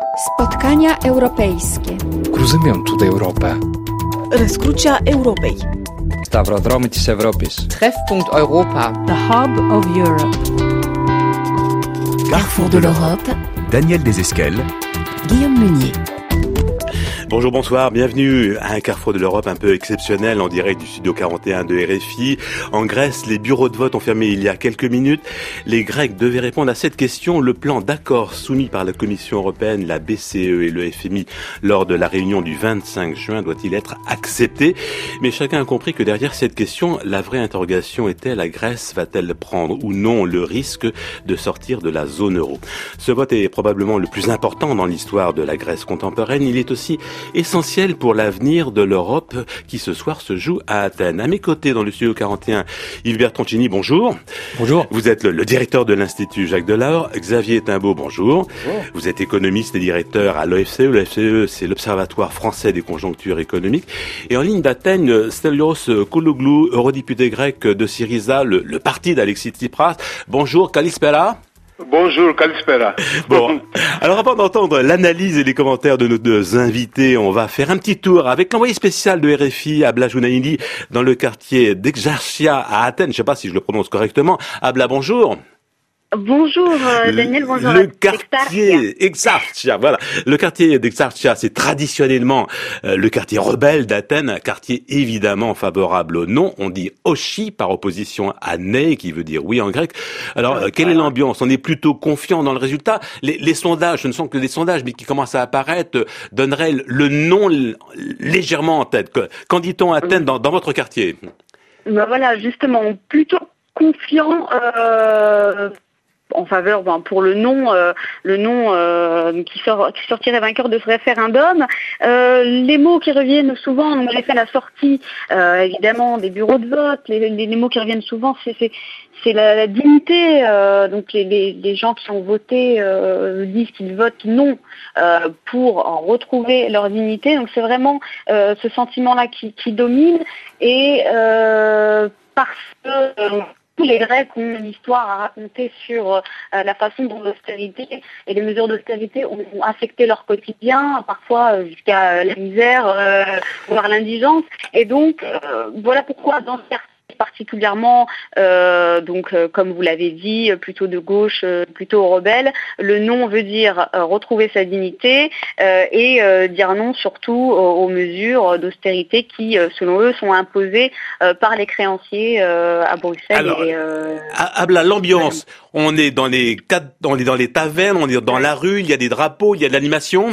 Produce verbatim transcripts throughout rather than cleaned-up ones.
Spotkania europejskie. Cruzymentul de Europę. Răscrucea Europei. Stavrodromy της Ευρώπης. Treffpunkt Europa. The Hub of Europe. Carrefour de l'Europe. Daniel Desesquelles. Guillaume Meunier. Bonjour, bonsoir, bienvenue à un Carrefour de l'Europe un peu exceptionnel en direct du studio quarante et un de R F I. En Grèce, les bureaux de vote ont fermé il y a quelques minutes. Les Grecs devaient répondre à cette question. Le plan d'accord soumis par la Commission européenne, la B C E et le F M I lors de la réunion du vingt-cinq juin doit-il être accepté? Mais chacun a compris que derrière cette question, la vraie interrogation était: la Grèce va-t-elle prendre ou non le risque de sortir de la zone euro? Ce vote est probablement le plus important dans l'histoire de la Grèce contemporaine. Il est aussi essentiel pour l'avenir de l'Europe qui ce soir se joue à Athènes. À mes côtés dans le studio quarante et un, Yves Bertoncini, bonjour. Bonjour. Vous êtes le, le directeur de l'Institut Jacques Delors. Xavier Timbaud, bonjour. Bonjour. Vous êtes économiste et directeur à l'O F C E. L'O F C E, c'est l'Observatoire français des conjonctures économiques. Et en ligne d'Athènes, Stelios Kouloglou, eurodéputé grec de Syriza, le, le parti d'Alexis Tsipras. Bonjour, Kalispera. Bonjour, Kalispera. Bon, alors avant d'entendre l'analyse et les commentaires de nos deux invités, on va faire un petit tour avec l'envoyé spécial de R F I, Abla Jounaidi, dans le quartier d'Exarchia à Athènes. Je ne sais pas si je le prononce correctement. Abla, bonjour. Bonjour euh, Daniel, bonjour. Le quartier Exarchia, voilà. Le quartier d'Exarchia, c'est traditionnellement euh, le quartier rebelle d'Athènes, un quartier évidemment favorable au non. On dit oshi par opposition à né, qui veut dire oui en grec. Alors, euh, quelle est l'ambiance? On est plutôt confiant dans le résultat. Les, les sondages, ce ne sont que des sondages, mais qui commencent à apparaître, euh, donneraient le non l- légèrement en tête. Qu'en dit-on à Athènes dans, dans votre quartier? Ben voilà, justement, plutôt confiant. Euh... en faveur, ben, pour le non, euh, le non euh, qui, sort, qui sortirait vainqueur de ce référendum. Euh, les mots qui reviennent souvent, on a fait la sortie, euh, évidemment, des bureaux de vote. Les, les, les mots qui reviennent souvent, c'est, c'est, c'est la, la dignité. Euh, donc les, les, les gens qui ont voté euh, disent qu'ils votent non euh, pour en retrouver leur dignité. Donc c'est vraiment euh, ce sentiment-là qui, qui domine. Et euh, parce que euh, les Grecs ont une histoire à raconter sur euh, la façon dont l'austérité et les mesures d'austérité ont, ont affecté leur quotidien, parfois euh, jusqu'à la misère, euh, voire l'indigence. Et donc, euh, voilà pourquoi dans ce quartier particulièrement, euh, donc euh, comme vous l'avez dit, plutôt de gauche, euh, plutôt rebelle, le non veut dire euh, retrouver sa dignité euh, et euh, dire non surtout aux, aux mesures d'austérité qui, euh, selon eux, sont imposées euh, par les créanciers euh, à Bruxelles. Alors, et, euh, à, à l'ambiance, on est dans les on est dans les tavernes, on est dans la rue, il y a des drapeaux, il y a de l'animation.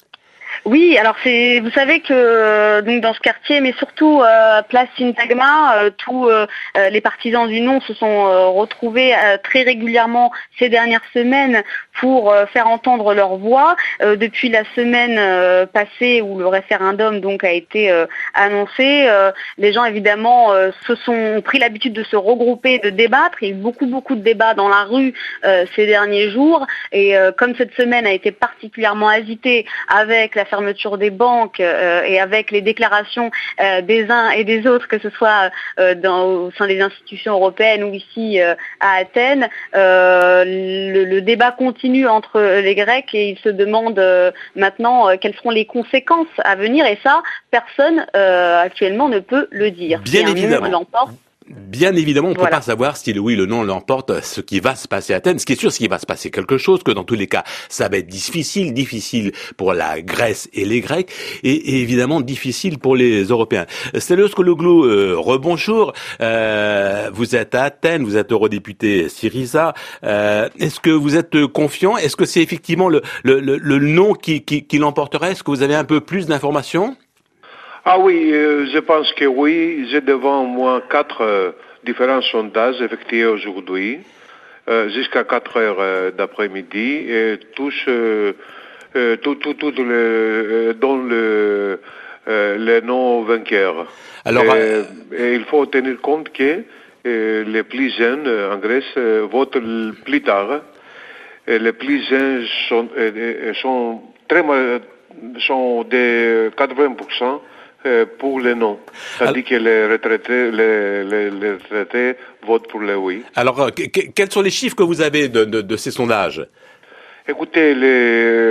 Oui, alors c'est, vous savez que euh, donc dans ce quartier, mais surtout euh, place Syntagma, euh, tous euh, les partisans du non se sont euh, retrouvés euh, très régulièrement ces dernières semaines pour euh, faire entendre leur voix. Euh, depuis la semaine euh, passée où le référendum donc a été euh, annoncé, euh, les gens évidemment euh, se sont ont pris l'habitude de se regrouper, de débattre. Il y a eu beaucoup beaucoup de débats dans la rue euh, ces derniers jours, et euh, comme cette semaine a été particulièrement agitée avec la fermeture des banques euh, et avec les déclarations euh, des uns et des autres, que ce soit euh, dans, au sein des institutions européennes ou ici euh, à Athènes, euh, le, le débat continue entre les Grecs et ils se demandent euh, maintenant euh, quelles seront les conséquences à venir, et ça, personne euh, actuellement ne peut le dire. Bien si évidemment. Un non l'emporte, Bien évidemment, on ne voilà. peut pas savoir si le oui ou le non l'emporte ce qui va se passer à Athènes. Ce qui est sûr, c'est qu'il va se passer quelque chose, que dans tous les cas, ça va être difficile, difficile pour la Grèce et les Grecs, et, et évidemment difficile pour les Européens. Stelios Kouloglou, euh, rebonjour. Euh, vous êtes à Athènes, vous êtes eurodéputé Syriza. Euh, est-ce que vous êtes confiant? Est-ce que c'est effectivement le, le, le, le non qui, qui, qui l'emporterait? Est-ce que vous avez un peu plus d'informations? Ah oui, euh, je pense que oui. J'ai devant moi quatre euh, différents sondages effectués aujourd'hui, euh, jusqu'à quatre heures euh, d'après-midi, et tous, euh, euh, tout, tout, tout le, euh, dans le, euh, les non vainqueurs. Alors, et, euh... et il faut tenir compte que euh, les plus jeunes euh, en Grèce euh, votent plus tard. Et les plus jeunes sont, euh, sont très mal, sont de quatre-vingts pour cent pour le non, tandis que les retraités, les, les, les retraités votent pour le oui. Alors, que, que, quels sont les chiffres que vous avez de, de, de ces sondages? Écoutez, les,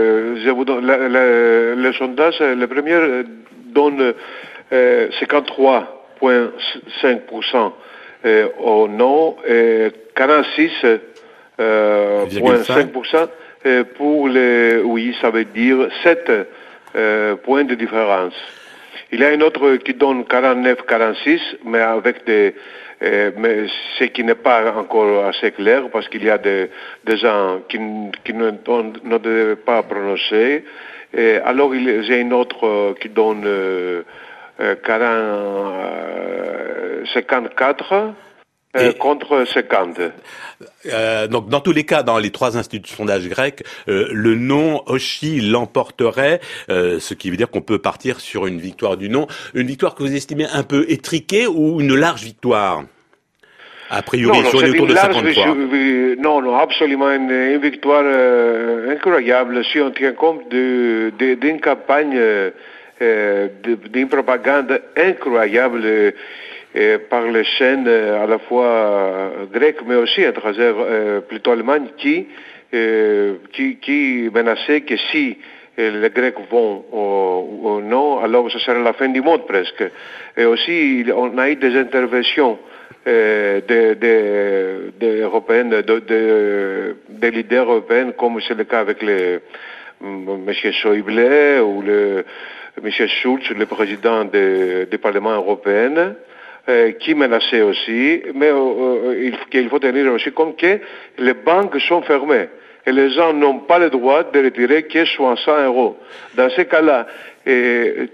je vous donne, la, la, le sondage, le premier donne euh, cinquante-trois virgule cinq pour cent euh, au non et quarante-six virgule cinq pour cent euh, pour le oui, ça veut dire sept euh, points de différence. Il y a une autre qui donne quarante-neuf virgule quarante-six, mais avec des Euh, mais ce qui n'est pas encore assez clair parce qu'il y a des, des gens qui, qui ne, ne devaient pas prononcer. Et alors il y a une autre euh, qui donne euh, quarante, euh, cinquante-quatre euh, contre cinquante. Euh, donc, dans tous les cas, dans les trois instituts de sondage grecs, euh, le non Oshi l'emporterait, euh, ce qui veut dire qu'on peut partir sur une victoire du non. Une victoire que vous estimez un peu étriquée ou une large victoire? A priori, non, sur les autour de cinquante-trois. Non, non, absolument une, une victoire euh, incroyable si on tient compte de, de, d'une campagne, euh, d'une propagande incroyable euh, par les chaînes euh, à la fois grecques mais aussi étrangères, euh, plutôt allemandes, qui, euh, qui, qui menaçaient que si les Grecs vont au, au non, alors ce sera la fin du monde presque. Et aussi, on a eu des interventions euh, des de, de européennes, de, de, de leaders européens, comme c'est le cas avec le M. Schäuble ou le M. Schulz, le président de, du Parlement européen, euh, qui menaçait aussi, mais euh, il, il faut tenir aussi compte que les banques sont fermées. Et les gens n'ont pas le droit de retirer que soixante euros. Dans ce cas-là, euh,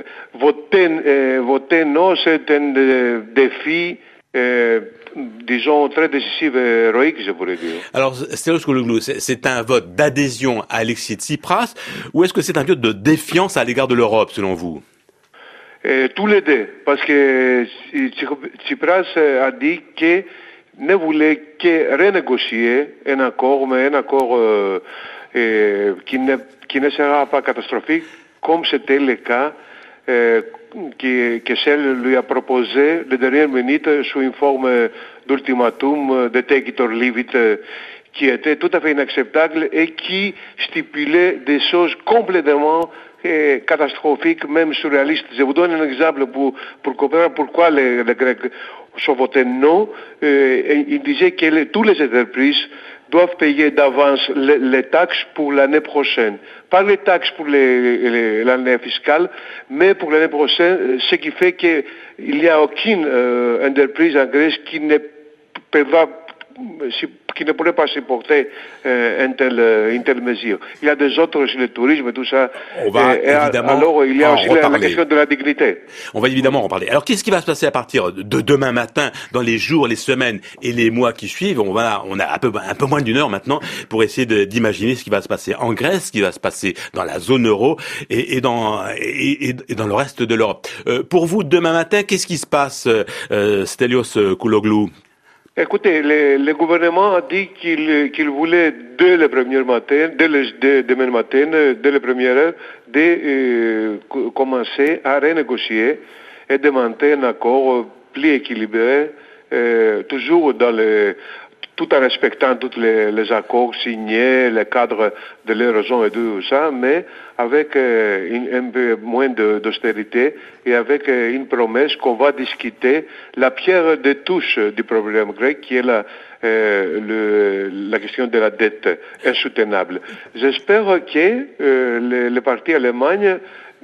voter, euh, voter non, c'est un euh, défi, euh, disons, très décisif et héroïque, je pourrais dire. Alors, Stelios Kouloglou, c'est, c'est un vote d'adhésion à Alexis Tsipras, ou est-ce que c'est un vote de défiance à l'égard de l'Europe, selon vous? euh, Tous les deux, parce que Tsipras a dit que ne voulait que renégocier un accord, mais un accord euh, euh, qui, ne, qui ne sera pas catastrophique, comme c'était le cas euh, qui, que celle lui a proposé la dernière minute sous une forme d'ultimatum de take it or leave it, qui était tout à fait inacceptable et qui stipulait des choses complètement euh, catastrophiques, même surréalistes. Je vous donne un exemple pour, pour comprendre pourquoi les, les Grecs sont votés non. Euh, il disait que les, toutes les entreprises doivent payer d'avance les, les taxes pour l'année prochaine. Pas les taxes pour les, les, l'année fiscale, mais pour l'année prochaine, ce qui fait qu'il n'y a aucune euh, entreprise en Grèce qui ne peut pas, qui ne pourrait pas supporter euh, une, telle, une telle mesure. Il y a des autres sur le tourisme et tout ça. On va et, évidemment alors il y a en aussi la, reparler. la question de la dignité. On va évidemment en parler. Alors, qu'est-ce qui va se passer à partir de demain matin, dans les jours, les semaines et les mois qui suivent? On va, on a un peu, un peu moins d'une heure maintenant pour essayer de, d'imaginer ce qui va se passer en Grèce, ce qui va se passer dans la zone euro et, et dans et, et, et dans le reste de l'Europe. Euh, pour vous, demain matin, qu'est-ce qui se passe, euh, Stelios Kouloglou? Écoutez, le, le gouvernement a dit qu'il, qu'il voulait dès le premier matin, dès le dès, demain matin, dès la première heure, de euh, commencer à renégocier et demander un accord plus équilibré, euh, toujours dans le, tout en respectant tous les, les accords signés, le cadre de l'eurozone et tout ça, mais avec euh, une, un peu moins de, d'austérité et avec euh, une promesse qu'on va discuter la pierre de touche du problème grec, qui est la, euh, le, la question de la dette insoutenable. J'espère que euh, le, le parti allemand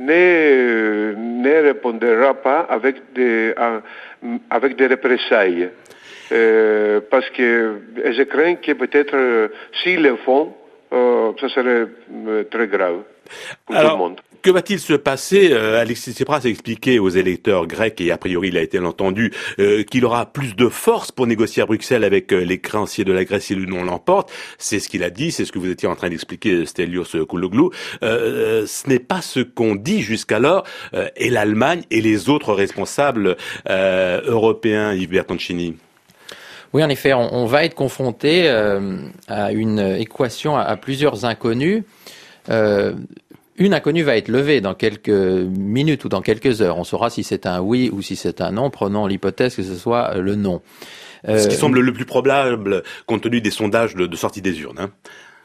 ne, ne répondra pas avec des, avec des représailles. Euh, parce que je crains que peut-être euh, s'ils le font, euh, ça serait euh, très grave pour Alors, tout le monde. Que va-t-il se passer? euh, Alexis Tsipras a expliqué aux électeurs grecs, et a priori il a été entendu, euh, qu'il aura plus de force pour négocier à Bruxelles avec euh, les créanciers de la Grèce si le non l'emporte. C'est ce qu'il a dit, c'est ce que vous étiez en train d'expliquer, Stelios Kouloglou. Euh, ce n'est pas ce qu'on dit jusqu'alors, euh, et l'Allemagne et les autres responsables euh, européens, Yves Bertoncini. Oui, en effet, on, on va être confronté euh, à une équation à, à plusieurs inconnus. Euh, une inconnue va être levée dans quelques minutes ou dans quelques heures. On saura si c'est un oui ou si c'est un non. Prenons l'hypothèse que ce soit le non. Euh, Ce qui semble le plus probable compte tenu des sondages de, de sortie des urnes. Hein.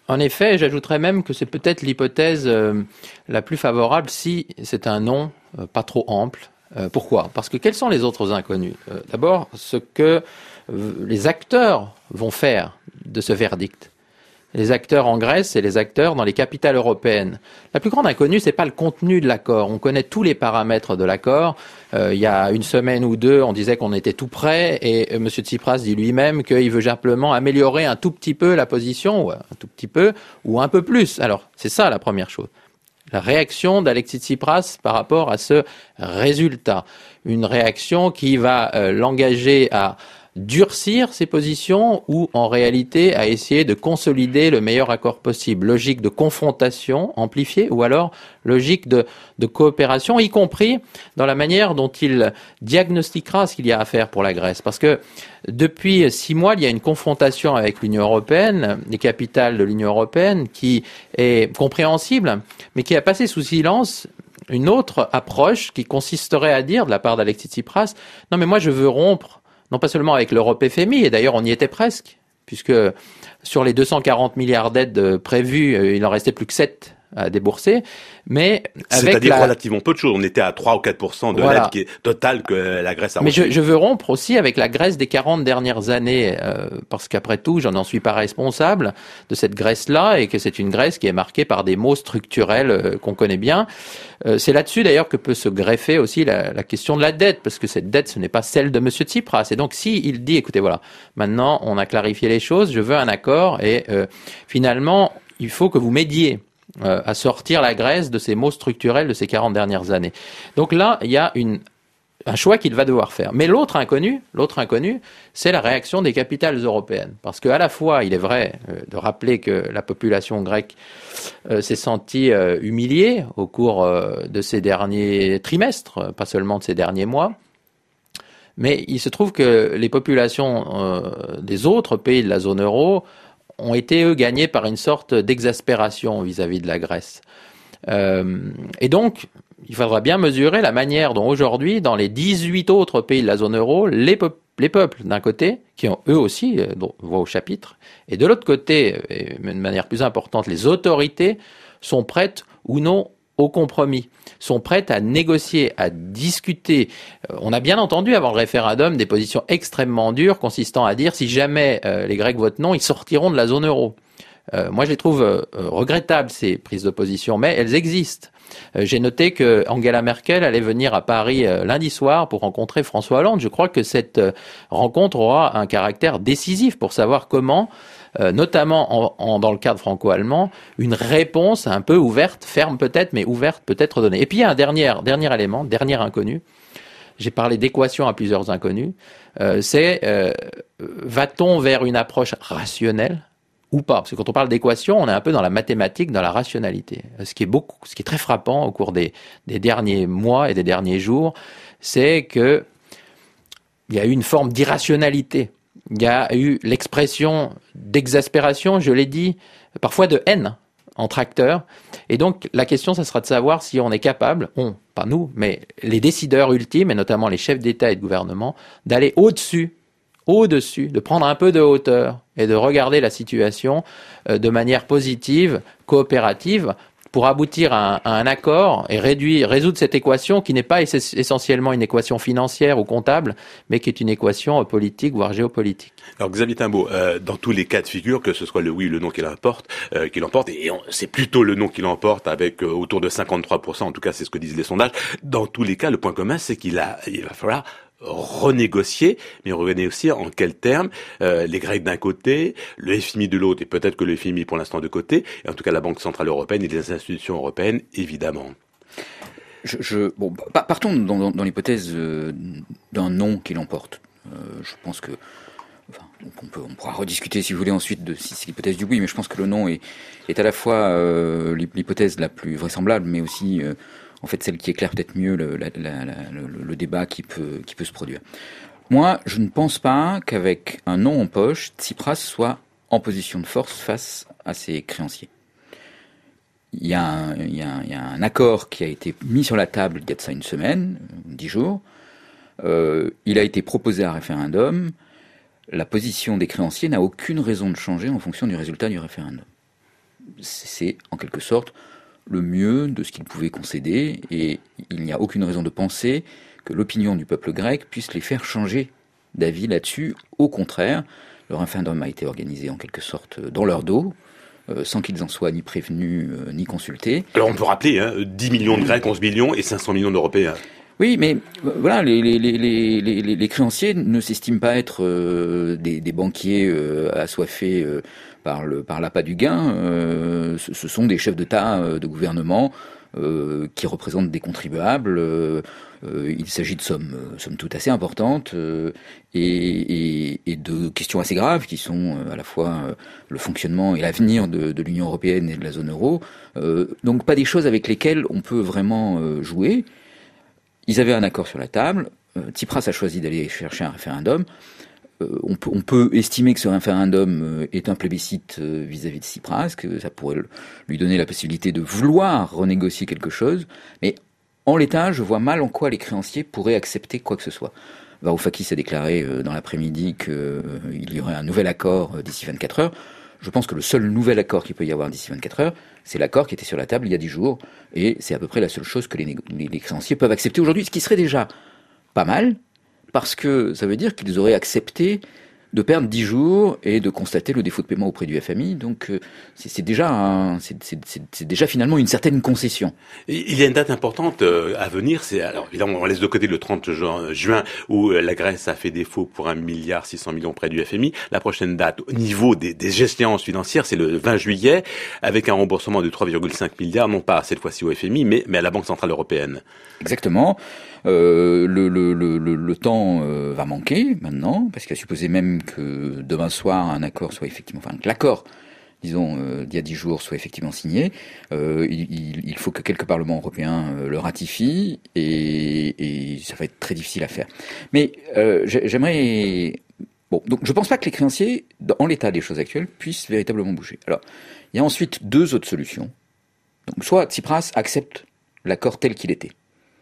En effet, j'ajouterais même que c'est peut-être l'hypothèse euh, la plus favorable si c'est un non euh, pas trop ample. Euh, pourquoi ? Parce que quels sont les autres inconnus ? euh, D'abord, ce que euh, les acteurs vont faire de ce verdict. Les acteurs en Grèce et les acteurs dans les capitales européennes. La plus grande inconnue, c'est pas le contenu de l'accord. On connaît tous les paramètres de l'accord. Euh, il y a une semaine ou deux, on disait qu'on était tout prêt, et euh, M. Tsipras dit lui-même qu'il veut simplement améliorer un tout petit peu la position, ou un tout petit peu, ou un peu plus. Alors, c'est ça la première chose. La réaction d'Alexis Tsipras par rapport à ce résultat. Une réaction qui va euh, l'engager à durcir ses positions ou en réalité à essayer de consolider le meilleur accord possible. Logique de confrontation amplifiée ou alors logique de, de coopération, y compris dans la manière dont il diagnostiquera ce qu'il y a à faire pour la Grèce. Parce que depuis six mois, il y a une confrontation avec l'Union européenne, les capitales de l'Union européenne, qui est compréhensible, mais qui a passé sous silence une autre approche qui consisterait à dire, de la part d'Alexis Tsipras, non mais moi je veux rompre non pas seulement avec l'Europe F M I, et d'ailleurs on y était presque, puisque sur les deux cent quarante milliards d'aides prévues, il en restait plus que sept à débourser, mais avec c'est-à-dire la... relativement peu de choses. On était à trois ou quatre pour cent de voilà. l'aide qui est totale que la Grèce a Mais reçue. je, je veux rompre aussi avec la Grèce des quarante dernières années, euh, parce qu'après tout, je n'en suis pas responsable de cette Grèce-là, et que c'est une Grèce qui est marquée par des maux structurels euh, qu'on connaît bien. Euh, c'est là-dessus d'ailleurs que peut se greffer aussi la, la question de la dette, parce que cette dette, ce n'est pas celle de M. Tsipras. Et donc, si il dit, écoutez, voilà, maintenant on a clarifié les choses, je veux un accord, et euh, finalement, il faut que vous m'aidiez euh, à sortir la Grèce de ces maux structurels de ces quarante dernières années. Donc là, il y a une un choix qu'il va devoir faire. Mais l'autre inconnu, l'autre inconnu, c'est la réaction des capitales européennes. Parce qu'à la fois, il est vrai euh, de rappeler que la population grecque euh, s'est sentie euh, humiliée au cours euh, de ces derniers trimestres, pas seulement de ces derniers mois. Mais il se trouve que les populations euh, des autres pays de la zone euro ont été, eux, gagnées par une sorte d'exaspération vis-à-vis de la Grèce. Euh, et donc, il faudra bien mesurer la manière dont aujourd'hui, dans les dix-huit autres pays de la zone euro, les, pe- les peuples, d'un côté, qui ont eux aussi euh, voix au chapitre, et de l'autre côté, et de manière plus importante, les autorités sont prêtes ou non au compromis, sont prêtes à négocier, à discuter. Euh, on a bien entendu avant le référendum des positions extrêmement dures consistant à dire si jamais euh, les Grecs votent non, ils sortiront de la zone euro. Euh, moi, je les trouve euh, regrettables, ces prises de position, mais elles existent. Euh, j'ai noté que Angela Merkel allait venir à Paris euh, lundi soir pour rencontrer François Hollande. Je crois que cette euh, rencontre aura un caractère décisif pour savoir comment, euh, notamment en, en, dans le cadre franco-allemand, une réponse un peu ouverte, ferme peut-être, mais ouverte peut être donnée. Et puis il y a un dernier, dernier élément, dernier inconnu. J'ai parlé d'équation à plusieurs inconnus. Euh, c'est euh, va-t-on vers une approche rationnelle ou pas? Parce que quand on parle d'équation, on est un peu dans la mathématique, dans la rationalité. Ce qui est beaucoup, ce qui est très frappant au cours des, des derniers mois et des derniers jours, c'est que il y a eu une forme d'irrationalité. Il y a eu l'expression d'exaspération, je l'ai dit, parfois de haine entre acteurs. Et donc, la question, ça sera de savoir si on est capable, on, pas nous, mais les décideurs ultimes, et notamment les chefs d'État et de gouvernement, d'aller au-dessus au-dessus, de prendre un peu de hauteur et de regarder la situation euh, de manière positive, coopérative, pour aboutir à un, à un accord et réduire, résoudre cette équation qui n'est pas ess- essentiellement une équation financière ou comptable, mais qui est une équation euh, politique, voire géopolitique. Alors Xavier Timbaud, euh, dans tous les cas de figure, que ce soit le oui ou le non qui l'emporte, euh, qui l'emporte, et on, c'est plutôt le non qui l'emporte avec euh, autour de cinquante-trois pour cent, en tout cas c'est ce que disent les sondages, dans tous les cas, le point commun, c'est qu'il a, il va falloir renégocier, mais renégocier en quels termes? euh, Les Grecs d'un côté, le F M I de l'autre, et peut-être que le F M I pour l'instant de côté, et en tout cas la Banque Centrale Européenne et les institutions européennes, évidemment. Je, je, bon, partons dans, dans, dans l'hypothèse euh, d'un non qui l'emporte. Euh, je pense que, enfin, on, peut, on pourra rediscuter si vous voulez ensuite de si c'est l'hypothèse du oui, mais je pense que le non est, est à la fois euh, l'hypothèse la plus vraisemblable, mais aussi euh, en fait celle qui éclaire peut-être mieux le, la, la, la, le, le débat qui peut, qui peut se produire. Moi, je ne pense pas qu'avec un non en poche, Tsipras soit en position de force face à ses créanciers. Il y, a un, il, y a un, il y a un accord qui a été mis sur la table il y a de ça une semaine, dix jours. Euh, il a été proposé à référendum. La position des créanciers n'a aucune raison de changer en fonction du résultat du référendum. c'est en quelque sorte le mieux de ce qu'ils pouvaient concéder, et il n'y a aucune raison de penser que l'opinion du peuple grec puisse les faire changer d'avis là-dessus. Au contraire, le référendum a été organisé en quelque sorte dans leur dos, euh, sans qu'ils en soient ni prévenus euh, ni consultés. Alors on peut rappeler, hein, dix millions de Grecs, onze millions et cinq cents millions d'Européens. Oui, mais euh, voilà, les, les, les, les, les, les créanciers ne s'estiment pas être euh, des, des banquiers euh, assoiffés euh, par le par l'appât du gain. Euh, ce, ce sont des chefs d'État, euh, de gouvernement, euh, qui représentent des contribuables. Euh, euh, il s'agit de sommes, euh, sommes toutes assez importantes euh, et, et, et de questions assez graves qui sont euh, à la fois euh, le fonctionnement et l'avenir de, de l'Union européenne et de la zone euro. Euh, donc pas des choses avec lesquelles on peut vraiment euh, jouer. Ils avaient un accord sur la table. Euh, Tsipras a choisi d'aller chercher un référendum. Euh, on, peut, on peut estimer que ce référendum euh, est un plébiscite euh, vis-à-vis de Tsipras, que ça pourrait lui donner la possibilité de vouloir renégocier quelque chose. Mais en l'état, je vois mal en quoi les créanciers pourraient accepter quoi que ce soit. Varoufakis a déclaré euh, dans l'après-midi qu'il euh, y aurait un nouvel accord euh, d'ici vingt-quatre heures. Je pense que le seul nouvel accord qu'il peut y avoir d'ici vingt-quatre heures, c'est l'accord qui était sur la table il y a dix jours. Et c'est à peu près la seule chose que les, négo- les, les créanciers peuvent accepter aujourd'hui, ce qui serait déjà pas mal, parce que ça veut dire qu'ils auraient accepté de perdre dix jours et de constater le défaut de paiement auprès du F M I. Donc euh, c'est, c'est, déjà un, c'est, c'est, c'est, c'est déjà finalement une certaine concession. Il y a une date importante euh, à venir, c'est alors évidemment on laisse de côté le trente juin où euh, la Grèce a fait défaut pour un milliard six cents millions auprès du F M I. La prochaine date au niveau des, des échéances financières, c'est le vingt juillet, avec un remboursement de trois virgule cinq milliards, non pas cette fois-ci au F M I, mais, mais à la Banque Centrale Européenne. Exactement. Euh, le, le, le, le, le temps euh, va manquer maintenant, parce qu'il a supposé même que demain soir un accord soit effectivement, enfin que l'accord, disons, euh, d'il y a dix jours soit effectivement signé. Euh, il, il faut que quelques parlements européens euh, le ratifient, et, et ça va être très difficile à faire. Mais euh, j'aimerais, bon, donc je pense pas que les créanciers, en l'état des choses actuelles, puissent véritablement bouger. Alors, il y a ensuite deux autres solutions. Donc, soit Tsipras accepte l'accord tel qu'il était.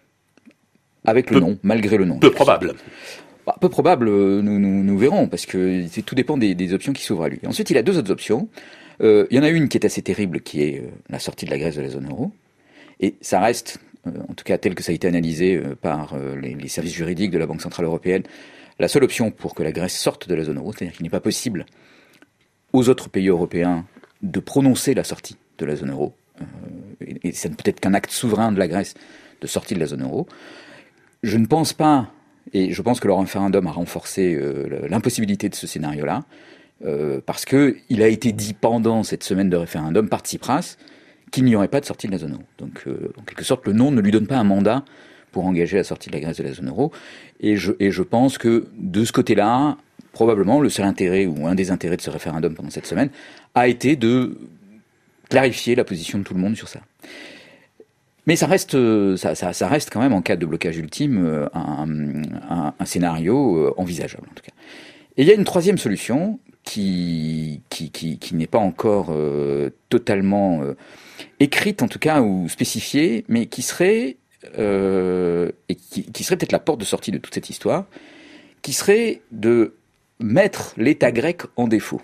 Avec le peu, nom, malgré le nom. Peu probable. Bah, peu probable, nous, nous, nous verrons, parce que c'est, tout dépend des, des options qui s'ouvrent à lui. Ensuite, il a deux autres options. Euh, il y en a une qui est assez terrible, qui est euh, la sortie de la Grèce de la zone euro. Et ça reste, euh, en tout cas tel que ça a été analysé euh, par euh, les, les services juridiques de la Banque Centrale Européenne, la seule option pour que la Grèce sorte de la zone euro, c'est-à-dire qu'il n'est pas possible aux autres pays européens de prononcer la sortie de la zone euro. Euh, et, et ça ne peut être qu'un acte souverain de la Grèce de sortie de la zone euro. Je ne pense pas, et je pense que le référendum a renforcé euh, l'impossibilité de ce scénario-là, euh, parce que il a été dit pendant cette semaine de référendum par Tsipras qu'il n'y aurait pas de sortie de la zone euro. Donc, euh, en quelque sorte, le non ne lui donne pas un mandat pour engager la sortie de la Grèce de la zone euro. Et je, et je pense que de ce côté-là, probablement, le seul intérêt ou un des intérêts de ce référendum pendant cette semaine a été de clarifier la position de tout le monde sur ça. Mais ça reste, ça, ça, ça reste quand même, en cas de blocage ultime, un, un, un scénario envisageable, en tout cas. Et il y a une troisième solution qui, qui, qui, qui n'est pas encore euh, totalement euh, écrite, en tout cas, ou spécifiée, mais qui serait, euh, et qui, qui serait peut-être la porte de sortie de toute cette histoire, qui serait de mettre l'État grec en défaut.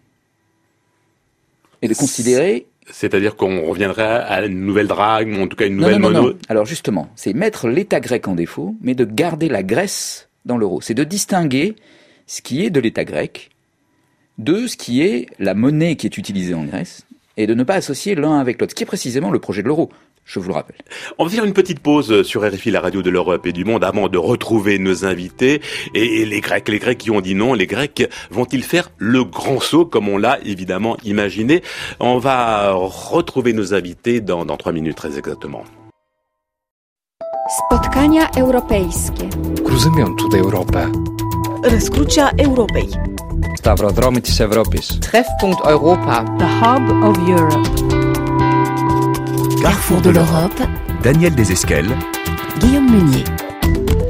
Et de considérer... C'est-à-dire qu'on reviendrait à une nouvelle drague, ou en tout cas une nouvelle non, non, mono. Non, non. Alors justement, c'est mettre l'État grec en défaut, mais de garder la Grèce dans l'euro. C'est de distinguer ce qui est de l'État grec de ce qui est la monnaie qui est utilisée en Grèce, et de ne pas associer l'un avec l'autre, ce qui est précisément le projet de l'euro. Je vous le rappelle. On va faire une petite pause sur R F I, la radio de l'Europe et du monde, avant de retrouver nos invités. Et les Grecs, les Grecs qui ont dit non, les Grecs vont-ils faire le grand saut, comme on l'a évidemment imaginé? On va retrouver nos invités dans, dans trois minutes, très exactement. Spotkania europejskie. Cruzymiąt d'Europe. Răscrucea Europei. Stαυροδρόμοι της Ευρώπης. Treffpunkt Europa. The Hub of Europe. Carrefour de l'Europe. Daniel Desesquelles. Guillaume Meunier.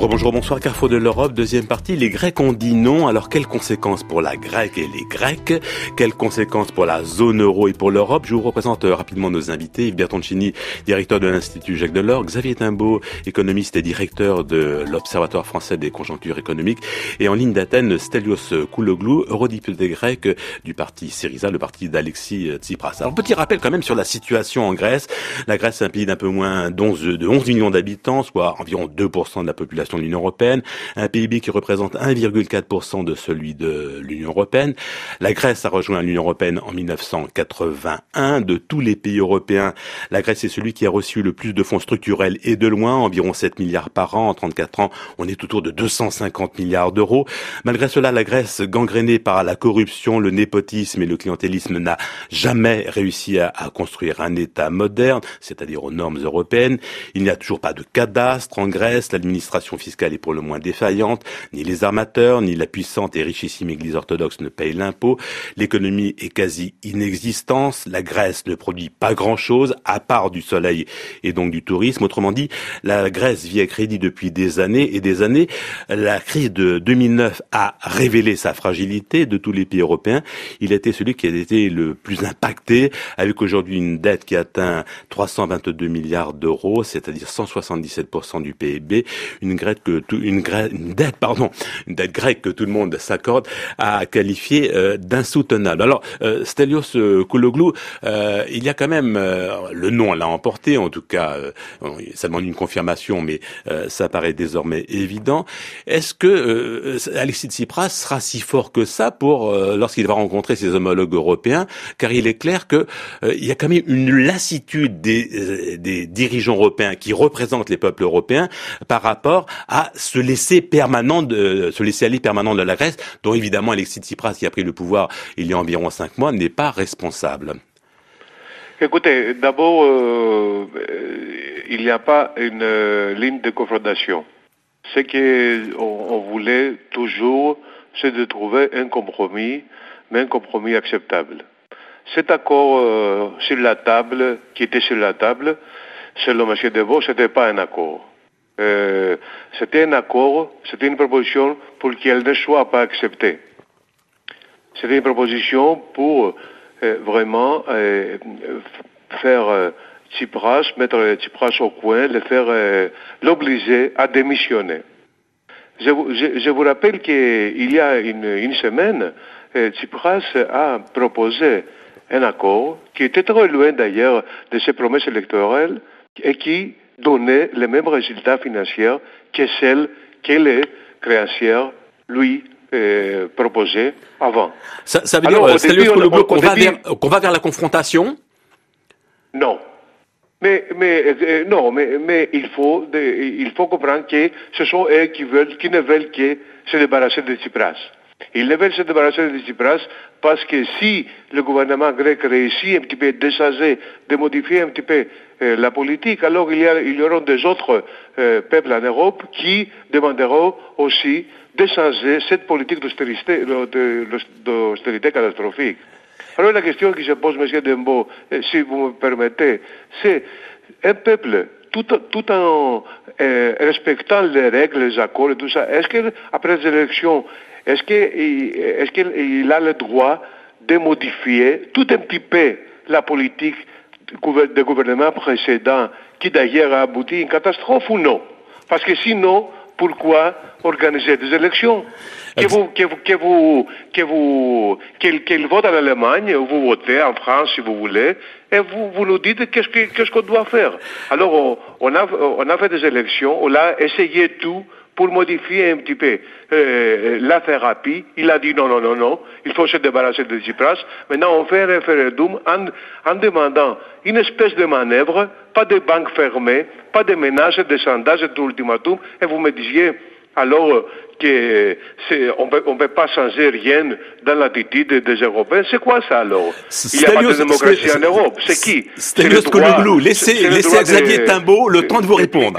Rebonjour, bonsoir, Carrefour de l'Europe, deuxième partie. Les Grecs ont dit non, alors quelles conséquences pour la Grecque et les Grecs? Quelles conséquences pour la zone euro et pour l'Europe? Je vous représente rapidement nos invités. Yves Bertoncini, directeur de l'Institut Jacques Delors. Xavier Timbaud, économiste et directeur de l'Observatoire français des conjonctures économiques. Et en ligne d'Athènes, Stelios Kouloglou, eurodéputé grec du parti Syriza, le parti d'Alexis Tsipras. Alors, petit rappel quand même sur la situation en Grèce. La Grèce, c'est un pays d'un peu moins d'onze, de onze millions d'habitants, soit environ deux pour cent de la population de l'Union européenne, un P I B qui représente un virgule quatre pour cent de celui de l'Union européenne. La Grèce a rejoint l'Union européenne en mille neuf cent quatre-vingt-un. De tous les pays européens, la Grèce est celui qui a reçu le plus de fonds structurels et de loin, environ sept milliards par an. En trente-quatre ans, on est autour de deux cent cinquante milliards d'euros. Malgré cela, la Grèce, gangrénée par la corruption, le népotisme et le clientélisme, n'a jamais réussi à, à construire un État moderne, c'est-à-dire aux normes européennes. Il n'y a toujours pas de cadastre en Grèce. L'administration fiscale est pour le moins défaillante. Ni les armateurs, ni la puissante et richissime Église orthodoxe ne payent l'impôt. L'économie est quasi inexistante. La Grèce ne produit pas grand-chose, à part du soleil et donc du tourisme. Autrement dit, la Grèce vit à crédit depuis des années et des années. La crise de deux mille neuf a révélé sa fragilité de tous les pays européens. Il a été celui qui a été le plus impacté, avec aujourd'hui une dette qui atteint trois cent vingt-deux milliards d'euros, c'est-à-dire cent soixante-dix-sept pour cent du P I B. Une grecque que tout, une, une dette, pardon, une dette grecque que tout le monde s'accorde à qualifier euh, d'insoutenable. Alors, euh, Stelios euh, Kouloglou, euh, il y a quand même euh, le nom l'a emporté, en tout cas, euh, ça demande une confirmation, mais euh, ça paraît désormais évident. Est-ce que euh, Alexis Tsipras sera si fort que ça pour euh, lorsqu'il va rencontrer ses homologues européens? Car il est clair que euh, il y a quand même une lassitude des, euh, des dirigeants européens qui représentent les peuples européens par rapport à ce laisser permanent de, ce laisser aller permanent de la Grèce, dont évidemment Alexis Tsipras, qui a pris le pouvoir il y a environ cinq mois, n'est pas responsable. Écoutez, d'abord, euh, il n'y a pas une euh, ligne de confrontation. Ce qu'on on voulait toujours, c'est de trouver un compromis, mais un compromis acceptable. Cet accord euh, sur la table, qui était sur la table, selon M. Devos, ce n'était pas un accord. Euh, c'était un accord, c'était une proposition pour qu'elle ne soit pas acceptée. C'était une proposition pour euh, vraiment euh, faire euh, Tsipras, mettre Tsipras au coin, le faire, euh, l'obliger à démissionner. Je vous, je, je vous rappelle qu'il y a une, une semaine, euh, Tsipras a proposé un accord qui était très loin d'ailleurs de ses promesses électorales et qui donnait les mêmes résultats financiers que celles que les créanciers lui euh, proposaient avant. Ça, ça veut dire, euh, Stelios Kouloglou, qu'on va vers, qu'on va vers la confrontation? Non. Mais, mais, euh, non, mais, mais il faut, de, il faut comprendre que ce sont eux qui veulent, qui ne veulent que se débarrasser de Tsipras. Ils ne veulent se débarrasser de Tsipras parce que si le gouvernement grec réussit un petit peu de changer, de modifier un petit peu euh, la politique, alors il y, a, il y aura des autres euh, peuples en Europe qui demanderont aussi de changer cette politique d'austérité, d'austérité catastrophique. Alors la question qui se pose, M. Dembo, si vous me permettez, c'est un peuple, tout, tout en euh, respectant les règles, les accords et tout ça, est-ce qu'après les élections, est-ce qu'il est qu'il a le droit de modifier tout un petit peu la politique des gouvernements précédents, qui d'ailleurs a abouti à une catastrophe ou non? Parce que sinon, pourquoi organiser des élections? Que vous, que vous, que vous, que vous, qu'il, qu'il vote en Allemagne, vous votez en France si vous voulez, et vous, vous nous dites qu'est-ce que, qu'est-ce qu'on doit faire. Alors, on, on a, on a fait des élections, on a essayé tout pour modifier un petit peu euh, la thérapie. Il a dit non, non, non, non, il faut se débarrasser de Tsipras. Maintenant, on fait un référendum en, en demandant une espèce de manœuvre, pas de banques fermées, pas de menaces, de sondages, d'ultimatum, et vous me disiez alors que c'est, on peut, on peut pas changer rien dans l'attitude des Européens. C'est quoi ça alors? Il n'y a pas de démocratie en Europe. C'est qui? Stelios Kouloglou, laissez, laissez Xavier Timbaud le temps de vous répondre.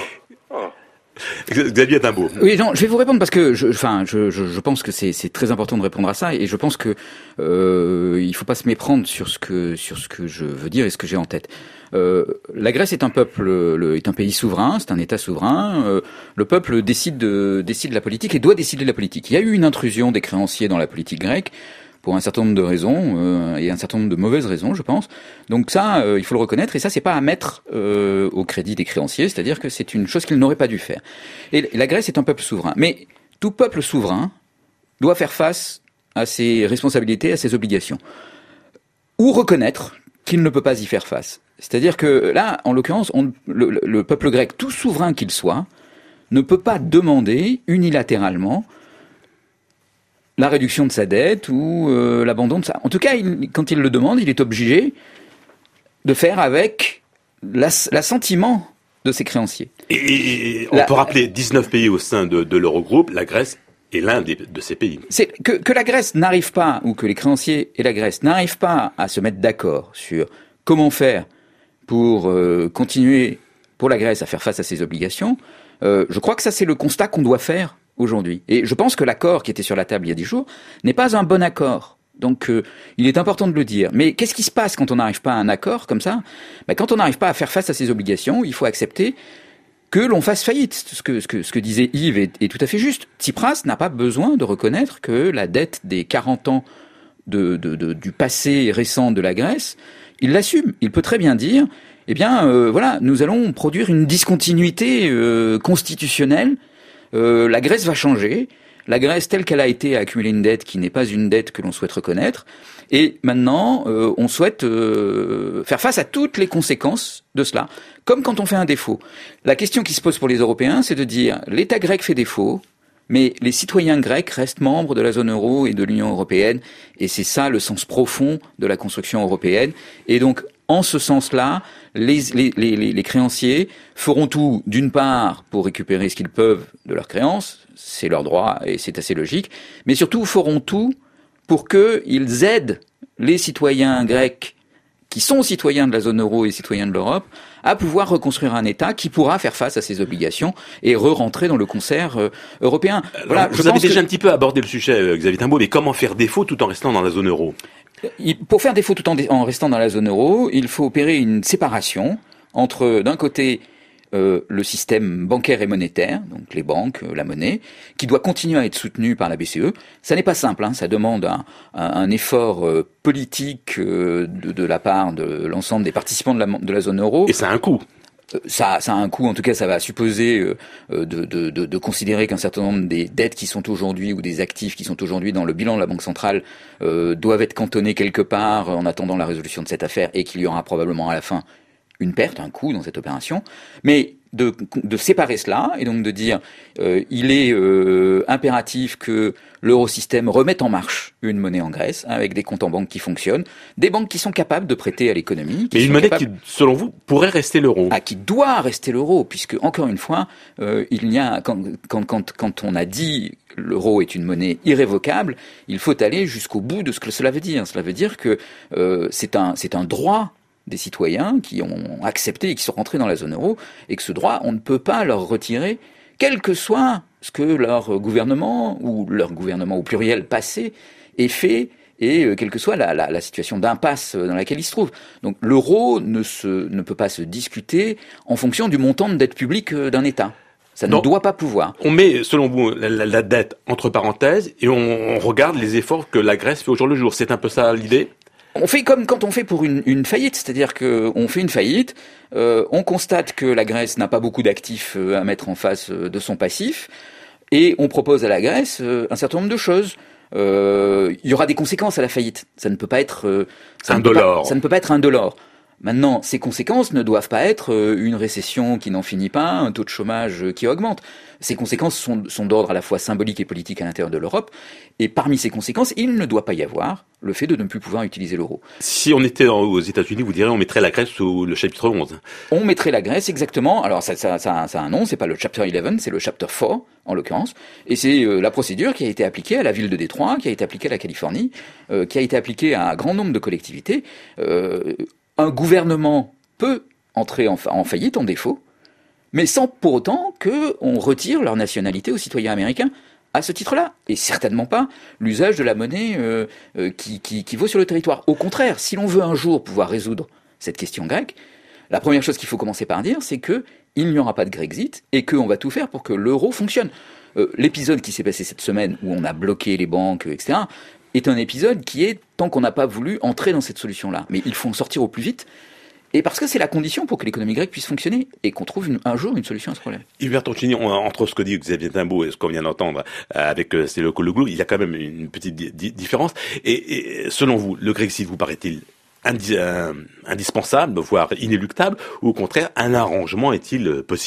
Xavier Timbaud. Oui, non, je vais vous répondre parce que, je, enfin, je, je, je pense que c'est, c'est très important de répondre à ça, et je pense que euh, il faut pas se méprendre sur ce que, sur ce que je veux dire et ce que j'ai en tête. Euh, la Grèce est un peuple, le, est un pays souverain, c'est un État souverain. Euh, le peuple décide de, décide de la politique et doit décider de la politique. Il y a eu une intrusion des créanciers dans la politique grecque pour un certain nombre de raisons euh, et un certain nombre de mauvaises raisons, je pense. Donc ça, euh, il faut le reconnaître. Et ça, c'est pas à mettre euh, au crédit des créanciers. C'est-à-dire que c'est une chose qu'ils n'auraient pas dû faire. Et la Grèce est un peuple souverain. Mais tout peuple souverain doit faire face à ses responsabilités, à ses obligations, ou reconnaître qu'il ne peut pas y faire face. C'est-à-dire que là, en l'occurrence, on, le, le peuple grec, tout souverain qu'il soit, ne peut pas demander unilatéralement la réduction de sa dette ou euh, l'abandon de sa... En tout cas, il, quand il le demande, il est obligé de faire avec l'ass- l'assentiment de ses créanciers. Et, et on la, peut rappeler dix-neuf pays au sein de, de l'Eurogroupe, la Grèce est l'un des, de ces pays. C'est que, que la Grèce n'arrive pas, ou que les créanciers et la Grèce n'arrivent pas à se mettre d'accord sur comment faire pour euh, continuer, pour la Grèce, à faire face à ses obligations, euh, je crois que ça, c'est le constat qu'on doit faire aujourd'hui. Et je pense que l'accord qui était sur la table il y a dix jours n'est pas un bon accord. Donc, euh, il est important de le dire. Mais qu'est-ce qui se passe quand on n'arrive pas à un accord comme ça ? Ben, quand on n'arrive pas à faire face à ses obligations, il faut accepter que l'on fasse faillite. Ce que, ce que, ce que disait Yves est, est tout à fait juste. Tsipras n'a pas besoin de reconnaître que la dette des quarante ans de, de, de, du passé récent de la Grèce, il l'assume. Il peut très bien dire, eh bien, euh, voilà, nous allons produire une discontinuité euh, constitutionnelle. Euh, la Grèce va changer. La Grèce, telle qu'elle a été, a accumulé une dette qui n'est pas une dette que l'on souhaite reconnaître. Et maintenant, euh, on souhaite euh, faire face à toutes les conséquences de cela, comme quand on fait un défaut. La question qui se pose pour les Européens, c'est de dire, l'État grec fait défaut, mais les citoyens grecs restent membres de la zone euro et de l'Union européenne, et c'est ça le sens profond de la construction européenne. Et donc, en ce sens-là, les, les, les, les créanciers feront tout, d'une part, pour récupérer ce qu'ils peuvent de leurs créances, c'est leur droit et c'est assez logique, mais surtout feront tout pour qu'ils aident les citoyens grecs qui sont citoyens de la zone euro et citoyens de l'Europe à pouvoir reconstruire un État qui pourra faire face à ses obligations et re-rentrer dans le concert euh, européen. Voilà, Alors, vous avez déjà que... un petit peu abordé le sujet, euh, Xavier Timbaud, mais comment faire défaut tout en restant dans la zone euro ? il, Pour faire défaut tout en, dé- en restant dans la zone euro, il faut opérer une séparation entre, d'un côté, Euh, le système bancaire et monétaire, donc les banques, euh, la monnaie, qui doit continuer à être soutenu par la B C E. Ça n'est pas simple, hein, ça demande un, un, un effort euh, politique euh, de, de la part de l'ensemble des participants de la, de la zone euro. Et ça a un coût. Euh, ça, ça a un coût, en tout cas ça va supposer euh, de, de, de, de considérer qu'un certain nombre des dettes qui sont aujourd'hui, ou des actifs qui sont aujourd'hui dans le bilan de la Banque centrale euh, doivent être cantonnés quelque part en attendant la résolution de cette affaire, et qu'il y aura probablement à la fin une perte, un coût dans cette opération, mais de, de séparer cela et donc de dire euh, il est euh, impératif que l'eurosystème remette en marche une monnaie en Grèce, hein, avec des comptes en banque qui fonctionnent, des banques qui sont capables de prêter à l'économie. Mais une monnaie capables... qui, selon vous, pourrait rester l'euro. Ah, qui doit rester l'euro, puisque encore une fois, euh, il y a quand, quand, quand, quand on a dit l'euro est une monnaie irrévocable, il faut aller jusqu'au bout de ce que cela veut dire. Cela veut dire que euh, c'est un, c'est un droit des citoyens qui ont accepté et qui sont rentrés dans la zone euro, et que ce droit, on ne peut pas leur retirer, quel que soit ce que leur gouvernement, ou leur gouvernement au pluriel passé, ait fait, et euh, quelle que soit la, la, la situation d'impasse dans laquelle il se trouve. Donc l'euro ne, se, ne peut pas se discuter en fonction du montant de dette publique d'un État. Ça ne Donc, doit pas pouvoir. On met, selon vous, la, la, la dette entre parenthèses, et on, on regarde les efforts que la Grèce fait au jour le jour. C'est un peu ça l'idée ? On fait comme quand on fait pour une, une faillite, c'est-à-dire que on fait une faillite, euh, on constate que la Grèce n'a pas beaucoup d'actifs euh, à mettre en face euh, de son passif, et on propose à la Grèce euh, un certain nombre de choses. Euh, il y aura des conséquences à la faillite. Ça ne peut pas être euh, ça indolore. Ça ne peut pas être indolore. Maintenant, ces conséquences ne doivent pas être une récession qui n'en finit pas, un taux de chômage qui augmente. Ces conséquences sont, sont d'ordre à la fois symbolique et politique à l'intérieur de l'Europe. Et parmi ces conséquences, il ne doit pas y avoir le fait de ne plus pouvoir utiliser l'euro. Si on était aux États-Unis, vous diriez on mettrait la Grèce sous le chapitre onze. On mettrait la Grèce, exactement. Alors ça, ça, ça, ça a un nom, c'est pas le chapter onze, c'est le chapter quatre, en l'occurrence. Et c'est euh, la procédure qui a été appliquée à la ville de Détroit, qui a été appliquée à la Californie, euh, qui a été appliquée à un grand nombre de collectivités. Euh, Un gouvernement peut entrer en, fa- en faillite, en défaut, mais sans pour autant qu'on retire leur nationalité aux citoyens américains à ce titre-là. Et certainement pas l'usage de la monnaie euh, euh, qui, qui, qui vaut sur le territoire. Au contraire, si l'on veut un jour pouvoir résoudre cette question grecque, la première chose qu'il faut commencer par dire, c'est que il n'y aura pas de Grexit et qu'on va tout faire pour que l'euro fonctionne. Euh, l'épisode qui s'est passé cette semaine, où on a bloqué les banques, et cetera, est un épisode qui est, tant qu'on n'a pas voulu entrer dans cette solution-là. Mais il faut en sortir au plus vite, et parce que c'est la condition pour que l'économie grecque puisse fonctionner, et qu'on trouve une, un jour une solution à ce problème. Hubert Toncini, entre ce que dit Xavier Timbaud et ce qu'on vient d'entendre avec euh, Stélio Kouloglou, il y a quand même une petite di- di- différence. Et, et selon vous, le Grexit vous paraît-il indi- euh, indispensable, voire inéluctable, ou au contraire, un arrangement est-il possible ?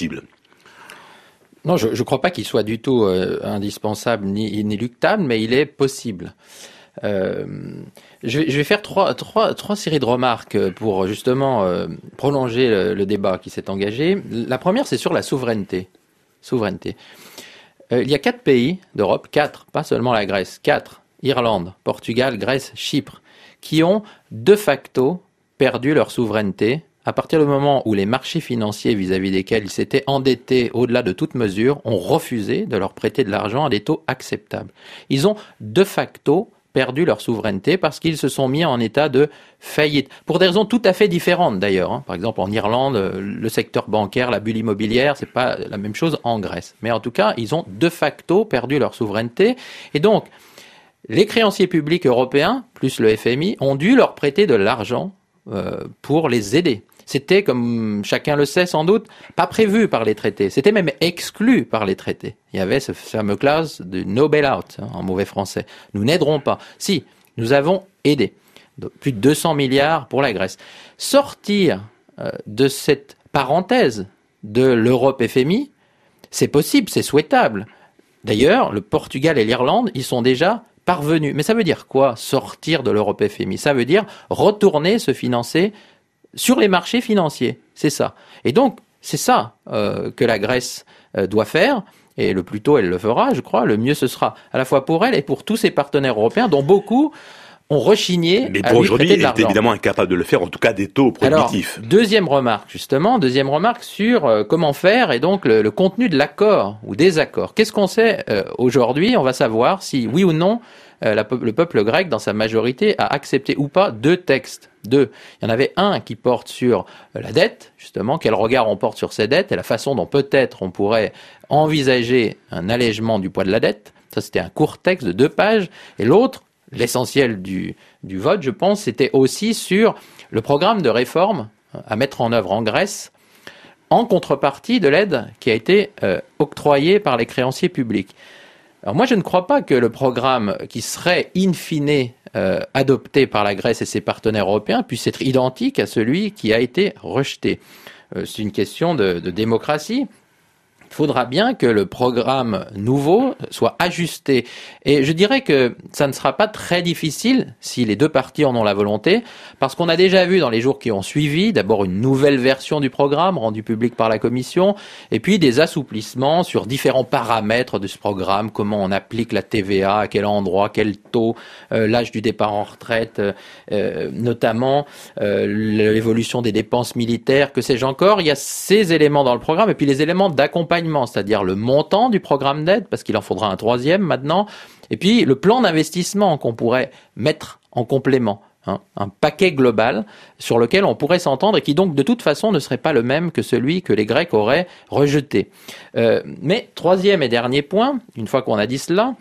Non, je ne crois pas qu'il soit du tout euh, indispensable ni inéluctable, mais il est possible. Euh, je, vais, je vais faire trois, trois, trois séries de remarques pour justement euh, prolonger le, le débat qui s'est engagé. La première, c'est sur la souveraineté. Souveraineté. Euh, il y a quatre pays d'Europe, quatre, pas seulement la Grèce, quatre, Irlande, Portugal, Grèce, Chypre, qui ont de facto perdu leur souveraineté à partir du moment où les marchés financiers vis-à-vis desquels ils s'étaient endettés au-delà de toute mesure ont refusé de leur prêter de l'argent à des taux acceptables. Ils ont de facto perdu leur souveraineté parce qu'ils se sont mis en état de faillite. Pour des raisons tout à fait différentes d'ailleurs. Hein. Par exemple, en Irlande, le secteur bancaire, la bulle immobilière, c'est pas la même chose en Grèce. Mais en tout cas, ils ont de facto perdu leur souveraineté. Et donc, les créanciers publics européens, plus le F M I, ont dû leur prêter de l'argent euh, pour les aider. C'était, comme chacun le sait sans doute, pas prévu par les traités. C'était même exclu par les traités. Il y avait ce fameux clause de no bail-out, hein, en mauvais français. Nous n'aiderons pas. Si, nous avons aidé. Donc, plus de deux cents milliards pour la Grèce. Sortir euh, de cette parenthèse de l'Europe F M I, c'est possible, c'est souhaitable. D'ailleurs, le Portugal et l'Irlande, ils sont déjà parvenus. Mais ça veut dire quoi, sortir de l'Europe F M I ? Ça veut dire retourner se financer sur les marchés financiers, c'est ça. Et donc, c'est ça euh, que la Grèce euh, doit faire, et le plus tôt elle le fera, je crois, le mieux ce sera, à la fois pour elle et pour tous ses partenaires européens, dont beaucoup ont rechigné Mais à pour lui aujourd'hui, prêter de elle est l'argent. évidemment incapable de le faire, en tout cas des taux prohibitifs. Alors, deuxième remarque, justement, deuxième remarque sur euh, comment faire, et donc le, le contenu de l'accord, ou des accords. Qu'est-ce qu'on sait euh, aujourd'hui ? On va savoir si, oui ou non, euh, la, le peuple grec, dans sa majorité, a accepté ou pas deux textes. Deux. Il y en avait un qui porte sur la dette, justement, quel regard on porte sur ces dettes et la façon dont peut-être on pourrait envisager un allègement du poids de la dette. Ça, c'était un court texte de deux pages. Et l'autre, l'essentiel du, du vote, je pense, c'était aussi sur le programme de réforme à mettre en œuvre en Grèce en contrepartie de l'aide qui a été euh, octroyée par les créanciers publics. Alors moi, je ne crois pas que le programme qui serait in fine euh, adopté par la Grèce et ses partenaires européens puisse être identique à celui qui a été rejeté. Euh, c'est une question de, de démocratie. Il faudra bien que le programme nouveau soit ajusté. Et je dirais que ça ne sera pas très difficile si les deux parties en ont la volonté, parce qu'on a déjà vu dans les jours qui ont suivi, d'abord une nouvelle version du programme rendue publique par la Commission, et puis des assouplissements sur différents paramètres de ce programme, comment on applique la T V A, à quel endroit, quel taux, euh, l'âge du départ en retraite, euh, notamment euh, l'évolution des dépenses militaires, que sais-je encore. Il y a ces éléments dans le programme, et puis les éléments d'accompagnement, c'est-à-dire le montant du programme d'aide, parce qu'il en faudra un troisième maintenant, et puis le plan d'investissement qu'on pourrait mettre en complément, hein, un paquet global sur lequel on pourrait s'entendre et qui donc de toute façon ne serait pas le même que celui que les Grecs auraient rejeté. Euh, mais troisième et dernier point, une fois qu'on a dit cela,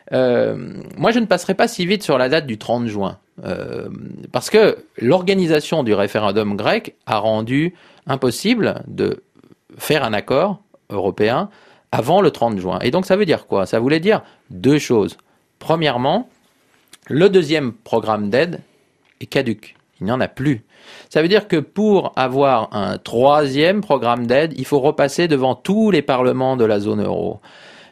euh, moi je ne passerai pas si vite sur la date du trente juin, euh, parce que l'organisation du référendum grec a rendu impossible de faire un accord européen avant le trente juin. Et donc ça veut dire quoi ? Ça voulait dire deux choses. Premièrement, le deuxième programme d'aide est caduc. Il n'y en a plus. Ça veut dire que pour avoir un troisième programme d'aide, il faut repasser devant tous les parlements de la zone euro.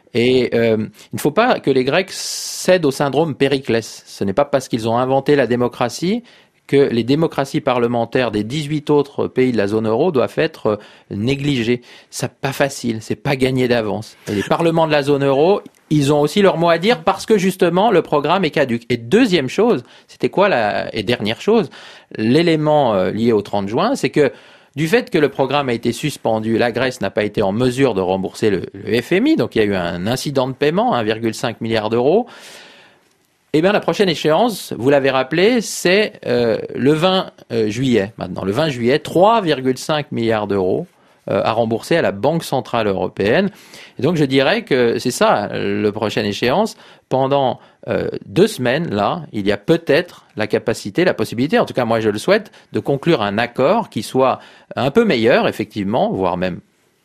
Et euh, il ne faut pas que les Grecs cèdent au syndrome Périclès. Ce n'est pas parce qu'ils ont inventé la démocratie que les démocraties parlementaires des dix-huit autres pays de la zone euro doivent être négligées. C'est pas facile, c'est pas gagné d'avance. Et les parlements de la zone euro, ils ont aussi leur mot à dire parce que justement le programme est caduc. Et deuxième chose, c'était quoi la et dernière chose, l'élément lié au trente juin, c'est que du fait que le programme a été suspendu, la Grèce n'a pas été en mesure de rembourser le, le F M I, donc il y a eu un incident de paiement, un virgule cinq milliard d'euros. Eh bien, la prochaine échéance, vous l'avez rappelé, c'est euh, le vingt euh, juillet. Maintenant, le vingt juillet, trois virgule cinq milliards d'euros euh, à rembourser à la Banque Centrale Européenne. Et donc, je dirais que c'est ça, le prochaine échéance. Pendant euh, deux semaines, là, il y a peut-être la capacité, la possibilité, en tout cas, moi, je le souhaite, de conclure un accord qui soit un peu meilleur, effectivement, voire même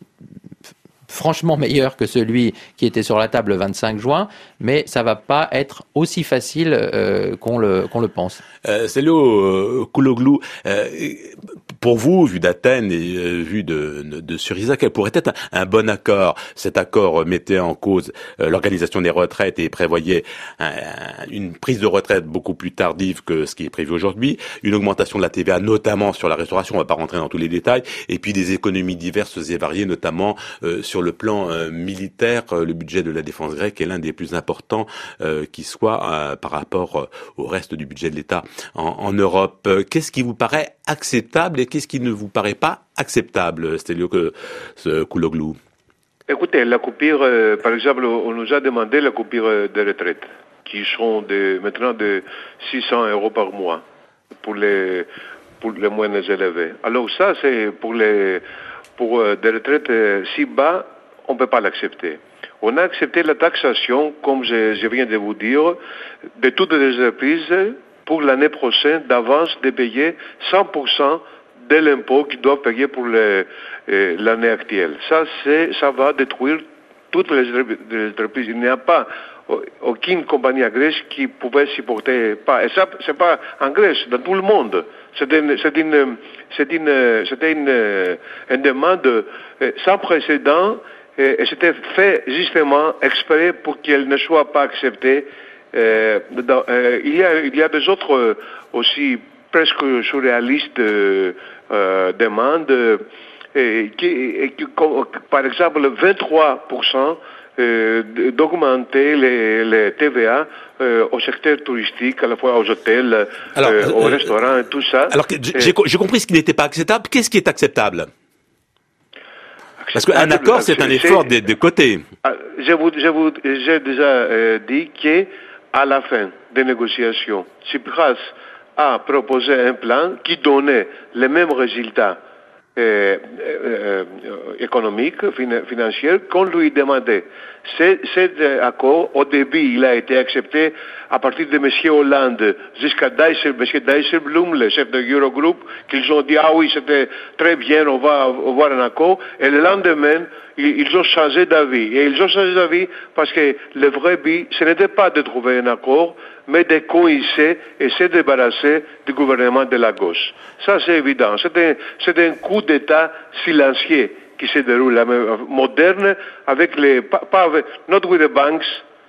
franchement meilleur que celui qui était sur la table le vingt-cinq juin, mais ça va pas être aussi facile euh, qu'on le qu'on le pense. Euh, Stélio Kouloglou, euh, pour vous, vu d'Athènes et euh, vu de, de, de Syriza, quel pourrait être un, un bon accord? Cet accord mettait en cause euh, l'organisation des retraites et prévoyait un, un, une prise de retraite beaucoup plus tardive que ce qui est prévu aujourd'hui, une augmentation de la T V A, notamment sur la restauration, on va pas rentrer dans tous les détails, et puis des économies diverses et variées, notamment euh, sur le plan euh, militaire. Euh, le budget de la défense grecque est l'un des plus importants euh, qui soit euh, par rapport euh, au reste du budget de l'État en, en Europe. Euh, qu'est-ce qui vous paraît acceptable et qu'est-ce qui ne vous paraît pas acceptable, Stélio Kouloglou? Écoutez, la coupure, euh, par exemple, on nous a demandé la coupure des retraites, qui sont de, maintenant de six cents euros par mois pour les, pour les moins élevés. Alors ça, c'est pour les, pour euh, des retraites euh, si bas, on ne peut pas l'accepter. On a accepté la taxation, comme je, je viens de vous dire, de toutes les entreprises pour l'année prochaine d'avance de payer cent pour cent de l'impôt qu'ils doivent payer pour les, euh, l'année actuelle. Ça, c'est, ça va détruire toutes les, les entreprises. Il n'y a pas aucune compagnie en Grèce qui pouvait supporter pas. Et ça, c'est pas en Grèce, dans tout le monde. C'est une, c'est une, c'est une, c'était une, une demande sans précédent et, et c'était fait justement exprès pour qu'elle ne soit pas acceptée. Euh, dans, euh, il y a, il y a des autres euh, aussi presque surréalistes euh, euh, demandes euh, et qui, et qui, comme, par exemple, vingt-trois pour cent Euh, d'augmenter les, les T V A euh, au secteur touristique, à la fois aux hôtels, alors, euh, aux euh, restaurants, et tout ça. Alors, j'ai, j'ai compris ce qui n'était pas acceptable. Qu'est-ce qui est acceptable? Parce qu'un accord, c'est un effort des de côtés. Je vous, je vous, j'ai déjà euh, dit qu'à la fin des négociations, Tsipras a proposé un plan qui donnait les mêmes résultats Euh, euh, économique, fin, financier, qu'on lui demandait. C'est, cet accord, au début, il a été accepté à partir de M. Hollande jusqu'à Dijssel, M. Dijsselbloem, le chef de Eurogroup, qu'ils ont dit, ah oui, c'était très bien, on va avoir un accord. Et le lendemain, ils, ils ont changé d'avis. Et ils ont changé d'avis parce que le vrai but, ce n'était pas de trouver un accord, mais de coincer et se débarrasser du gouvernement de la gauche. Ça, c'est évident. C'est un, c'est un coup d'État silencieux qui se déroule, moderne, avec les, pas, pas avec, not with the banks,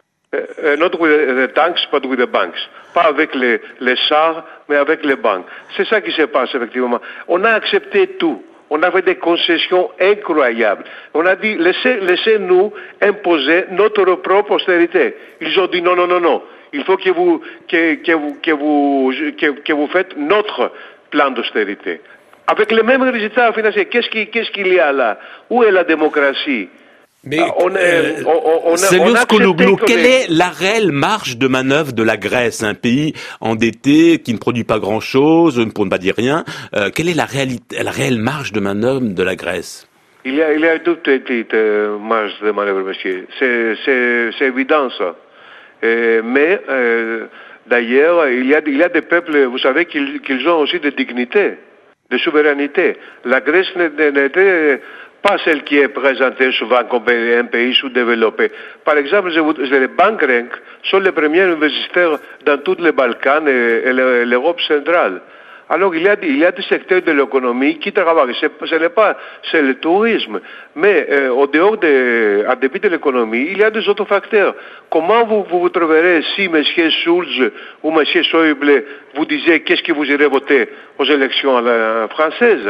uh, not with the tanks, but with the banks. Pas avec les, les chars, mais avec les banques. C'est ça qui se passe, effectivement. On a accepté tout. On a fait des concessions incroyables. On a dit, laissez, laissez-nous imposer notre propre austérité. Ils ont dit, non, non, non, non. Il faut que vous, que, que vous, que vous, que, que vous faites notre plan d'austérité. Avec les mêmes résultats financiers. Qu'est-ce, qui, qu'est-ce qu'il y a là? Où est la démocratie? Mais, on est, euh, on, on, Stélio Kouloglou, quelle est la réelle marge de manœuvre de la Grèce, un pays endetté qui ne produit pas grand-chose, pour ne pas dire rien? Euh, quelle est la réalité, la réelle marge de manœuvre de la Grèce? Il y a, il y a toute petite euh, marge de manœuvre, monsieur. C'est, c'est, c'est évident ça. Euh, mais euh, d'ailleurs, il y a, il y a des peuples, vous savez, qu'ils, qu'ils ont aussi de dignité, de souveraineté. La Grèce n'était pas celle qui est présentée souvent comme un pays sous-développé. Par exemple, je vous, les banques grecques sont les premiers investisseurs dans tous les Balkans et, et l'Europe centrale. Alors il y a, il y a des secteurs de l'économie qui travaillent. C'est, ce n'est pas, c'est le tourisme. Mais euh, au dehors de, à début de l'économie, il y a des autres facteurs. Comment vous vous, vous trouverez si M. Schulz ou M. Schäuble vous disiez qu'est-ce que vous irez voter aux élections euh, françaises?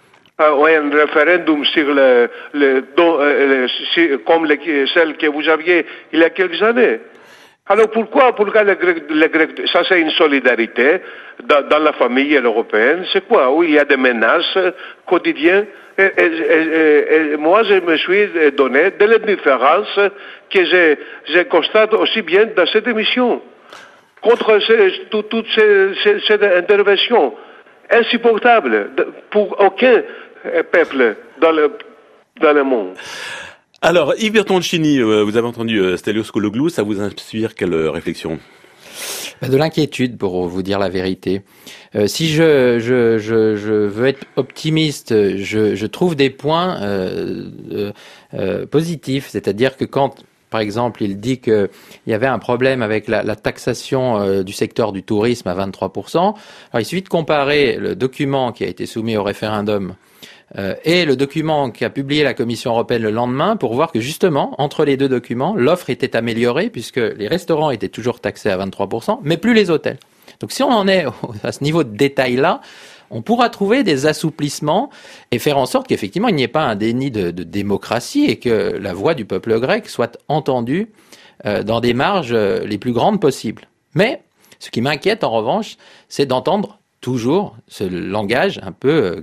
Ou un référendum sur le, le, don, euh, le sur, comme les, celle que vous aviez il y a quelques années. Alors pourquoi, pourquoi les Grecs, les Grecs, ça c'est une solidarité dans, dans la famille européenne, c'est quoi? Oui, il y a des menaces quotidiennes. Et, et, et, et moi, je me suis donné de l'indifférence que je, je constate aussi bien dans cette émission. contre ces, tout, toute ces, ces, cette intervention insupportable de, pour aucun peuple dans le, dans le monde. Alors, Yves Bertoncini, vous avez entendu Stelios Kouloglou, ça vous inspire quelle réflexion ? De l'inquiétude, pour vous dire la vérité. Euh, si je, je, je, je veux être optimiste, je, je trouve des points euh, euh, euh, positifs, c'est-à-dire que quand, par exemple, il dit qu'il y avait un problème avec la, la taxation euh, du secteur du tourisme à vingt-trois pour cent, alors il suffit de comparer le document qui a été soumis au référendum Euh, et le document qu'a publié la Commission européenne le lendemain pour voir que justement, entre les deux documents, l'offre était améliorée puisque les restaurants étaient toujours taxés à vingt-trois pour cent, mais plus les hôtels. Donc si on en est à ce niveau de détail-là, on pourra trouver des assouplissements et faire en sorte qu'effectivement il n'y ait pas un déni de, de démocratie et que la voix du peuple grec soit entendue euh, dans des marges euh, les plus grandes possibles. Mais ce qui m'inquiète en revanche, c'est d'entendre toujours ce langage un peu euh,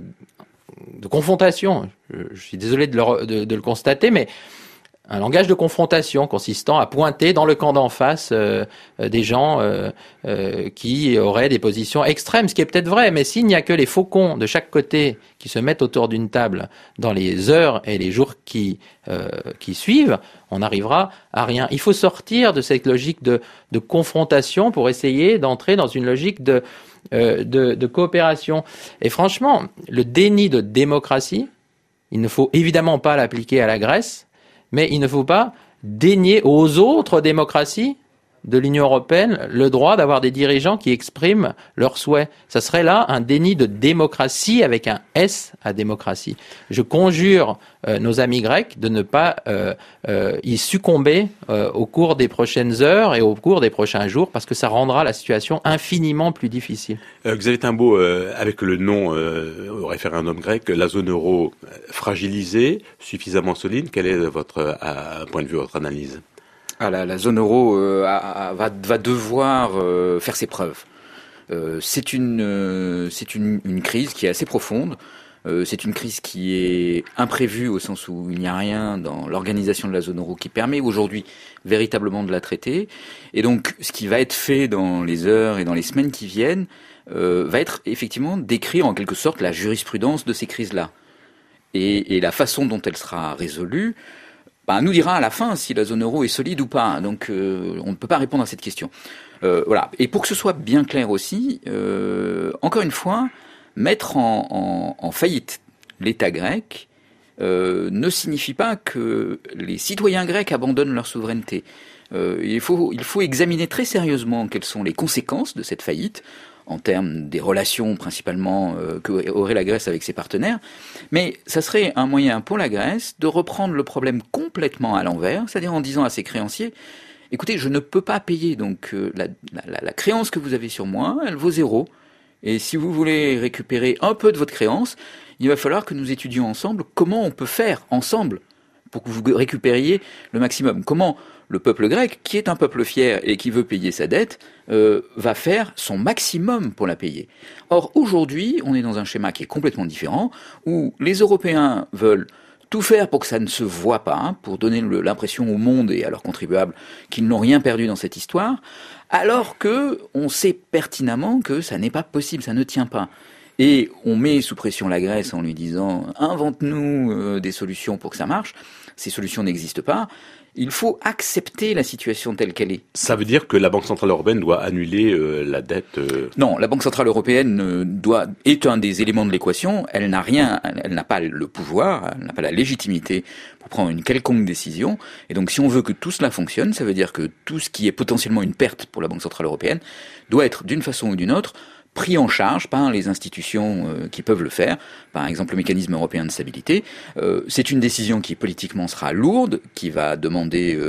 de confrontation. Je, je suis désolé de le, de, de le constater, mais un langage de confrontation consistant à pointer dans le camp d'en face euh, euh, des gens euh, euh, qui auraient des positions extrêmes, ce qui est peut-être vrai, mais s'il n'y a que les faucons de chaque côté qui se mettent autour d'une table dans les heures et les jours qui, euh, qui suivent, on n'arrivera à rien. Il faut sortir de cette logique de, de confrontation pour essayer d'entrer dans une logique de, euh, de, de coopération. Et franchement, le déni de démocratie, il ne faut évidemment pas l'appliquer à la Grèce, mais il ne faut pas dénier aux autres démocraties de l'Union européenne le droit d'avoir des dirigeants qui expriment leurs souhaits. Ça serait là un déni de démocratie avec un S à démocratie. Je conjure euh, nos amis grecs de ne pas euh, euh, y succomber euh, au cours des prochaines heures et au cours des prochains jours parce que ça rendra la situation infiniment plus difficile. Euh, Xavier Timbaud, euh, avec le non euh, au référendum grec, la zone euro fragilisée, suffisamment solide, quel est votre à, point de vue, votre analyse ? Ah, la, la zone euro euh, a, a, va, va devoir euh, faire ses preuves. Euh, c'est une, euh, c'est une, une crise qui est assez profonde. Euh, c'est une crise qui est imprévue au sens où il n'y a rien dans l'organisation de la zone euro qui permet aujourd'hui véritablement de la traiter. Et donc, ce qui va être fait dans les heures et dans les semaines qui viennent euh, va être effectivement d'écrire en quelque sorte la jurisprudence de ces crises-là. Et, et la façon dont elle sera résolue Ben, nous dira à la fin si la zone euro est solide ou pas. Donc, euh, on ne peut pas répondre à cette question. Euh, voilà. Et pour que ce soit bien clair aussi, euh, encore une fois, mettre en, en, en faillite l'État grec euh, ne signifie pas que les citoyens grecs abandonnent leur souveraineté. Euh, il faut, il faut examiner très sérieusement quelles sont les conséquences de cette faillite en termes des relations principalement euh, qu'aurait la Grèce avec ses partenaires, mais ça serait un moyen pour la Grèce de reprendre le problème complètement à l'envers, c'est-à-dire en disant à ses créanciers, écoutez, je ne peux pas payer, donc euh, la, la, la créance que vous avez sur moi, elle vaut zéro, et si vous voulez récupérer un peu de votre créance, il va falloir que nous étudions ensemble comment on peut faire ensemble pour que vous récupériez le maximum. Comment le peuple grec, qui est un peuple fier et qui veut payer sa dette, euh, va faire son maximum pour la payer. Or, aujourd'hui, on est dans un schéma qui est complètement différent, où les Européens veulent tout faire pour que ça ne se voit pas, hein, pour donner le, l'impression au monde et à leurs contribuables qu'ils n'ont rien perdu dans cette histoire, alors que on sait pertinemment que ça n'est pas possible, ça ne tient pas. Et on met sous pression la Grèce en lui disant « invente-nous euh, des solutions pour que ça marche ». Ces solutions n'existent pas. Il faut accepter la situation telle qu'elle est. Ça veut dire que la Banque Centrale Européenne doit annuler euh, la dette euh... Non, la Banque Centrale Européenne euh, doit, est un des éléments de l'équation. Elle n'a rien, elle n'a pas le pouvoir, elle n'a pas la légitimité pour prendre une quelconque décision. Et donc, si on veut que tout cela fonctionne, ça veut dire que tout ce qui est potentiellement une perte pour la Banque Centrale Européenne doit être, d'une façon ou d'une autre, pris en charge par les institutions euh, qui peuvent le faire, par exemple le mécanisme européen de stabilité. Euh, c'est une décision qui politiquement sera lourde, qui va demander euh,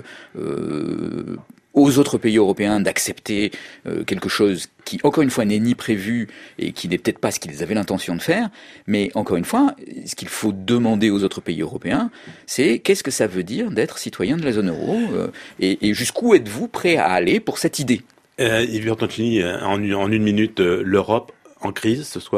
euh, aux autres pays européens d'accepter euh, quelque chose qui, encore une fois, n'est ni prévu et qui n'est peut-être pas ce qu'ils avaient l'intention de faire. Mais encore une fois, ce qu'il faut demander aux autres pays européens, c'est qu'est-ce que ça veut dire d'être citoyen de la zone euro euh, et, et jusqu'où êtes-vous prêt à aller pour cette idée ? Euh, Yves Bertoncini, en, en une minute, euh, l'Europe en crise ce soir ?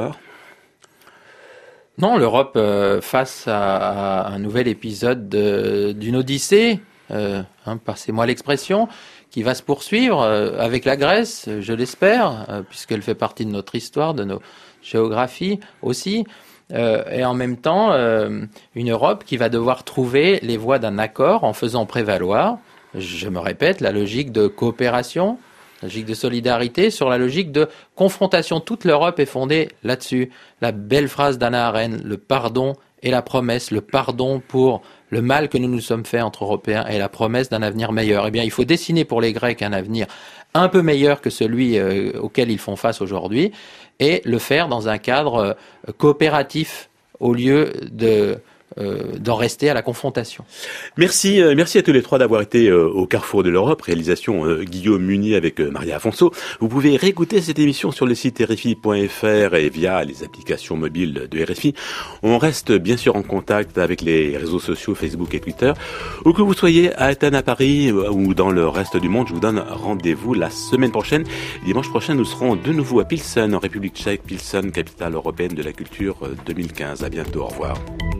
Non, l'Europe euh, face à, à un nouvel épisode de, d'une odyssée, euh, hein, passez-moi l'expression, qui va se poursuivre euh, avec la Grèce, je l'espère, euh, puisqu'elle fait partie de notre histoire, de nos géographies aussi. Euh, et en même temps, euh, une Europe qui va devoir trouver les voies d'un accord en faisant prévaloir, je me répète, la logique de coopération, la logique de solidarité sur la logique de confrontation. Toute l'Europe est fondée là-dessus. La belle phrase d'Hannah Arendt, le pardon et la promesse, le pardon pour le mal que nous nous sommes fait entre Européens et la promesse d'un avenir meilleur. Eh bien, il faut dessiner pour les Grecs un avenir un peu meilleur que celui euh, auquel ils font face aujourd'hui et le faire dans un cadre euh, coopératif au lieu de Euh, d'en rester à la confrontation. Merci, euh, merci à tous les trois d'avoir été euh, au Carrefour de l'Europe, réalisation euh, Guillaume Munier avec euh, Maria Afonso. Vous pouvez réécouter cette émission sur le site R F I point F R et via les applications mobiles de R F I. On reste bien sûr en contact avec les réseaux sociaux Facebook et Twitter. Où que vous soyez à Athènes, à Paris euh, ou dans le reste du monde, je vous donne rendez-vous la semaine prochaine. Dimanche prochain, nous serons de nouveau à Pilsen, en République tchèque, Pilsen, capitale européenne de la culture euh, deux mille quinze. À bientôt, au revoir.